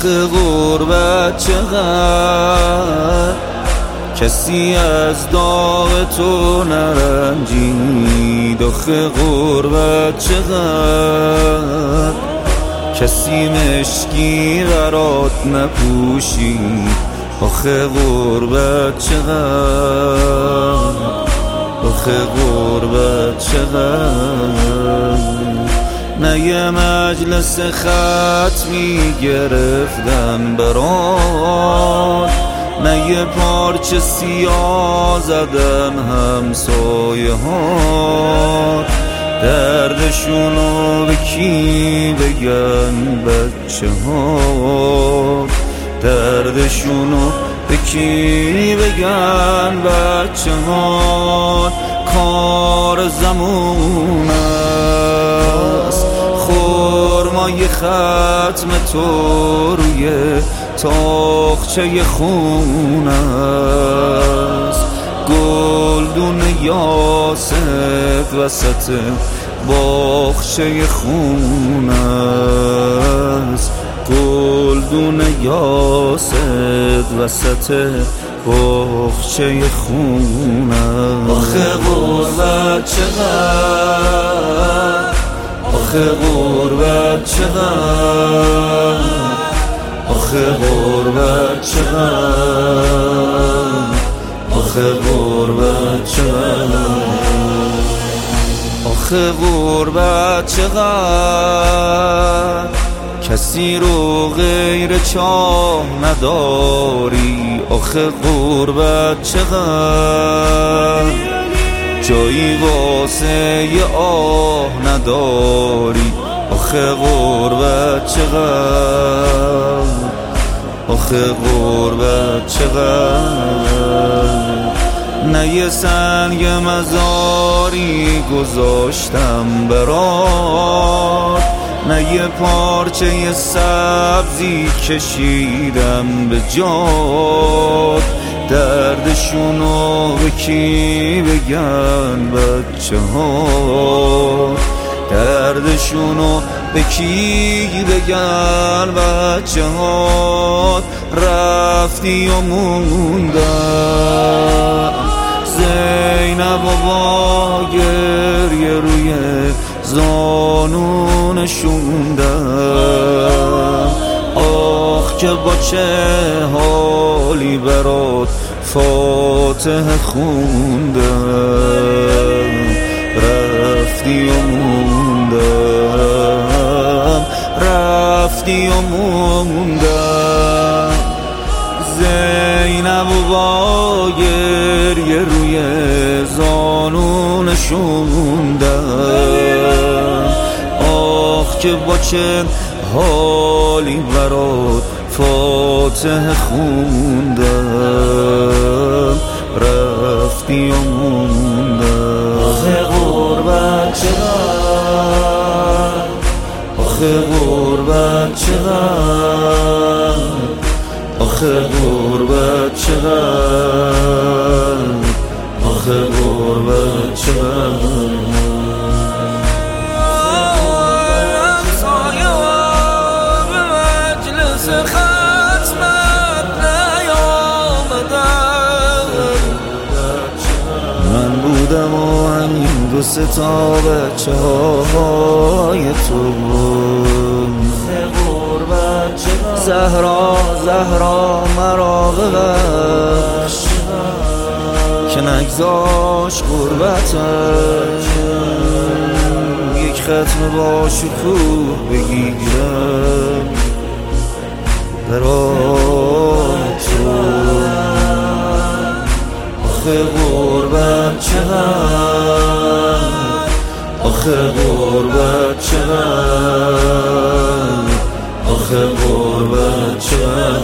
آخه غربت چقدر کسی از داغ تو نرنجید. آخه غربت چقدر کسی مشکی برات نپوشید. آخه غربت چقدر، آخه غربت چقدر. نه یه مجلس ختمی گرفتن برات، نه یه پارچه سیاه زدن همسایه ها. دردشونو به کی بگن بچه ها، دردشونو به کی بگن بچه ها. کار زمون است خرمای ختم تو روی تاقچه خون است. گلدون یاست وسط باغچه خون است. گلدون یاست وسط باغچه خون است. آخه غربت چقدر، آخه غربت چقدر، آخه غربت چقدر، آخه غربت چقدر، آخه غربت چقدر کسی رو غیر چاه نداری. آخه غربت چقدر جایی واسه یه آه نداری. آخه غربت چقدر، آخه غربت چقدر. نه یه سنگ مزاری گذاشتم برات، نه یه پارچه سبزی کشیدم به جات. دردشونو به کی بگن بچه ها، دردشونو به کی بگن بچه ها. رفتی و موندم زینب و با گریه روی زانو نشوندم. آخ که با چه حالی برات فاتحه خوندم. رفتی و موندم، رفتی و موندم. زینب و با گریه روی زانو نشوندم. آخ که با چه حالی برات فاتحه خوندم. رفتی و موندم. آخه غربت چقدر، آخه غربت چقدر، آخه غربت چقدر، آخه غربت چقدر. من بودم و همین دو ستا بچه های تو. زهرا زهرا مرا ببخش که نگذاش غربتم. یک ختم با شکوه بگیرم برای تو. آخه غربت چقدر، آخه غربت چقدر، آخه غربت چقدر.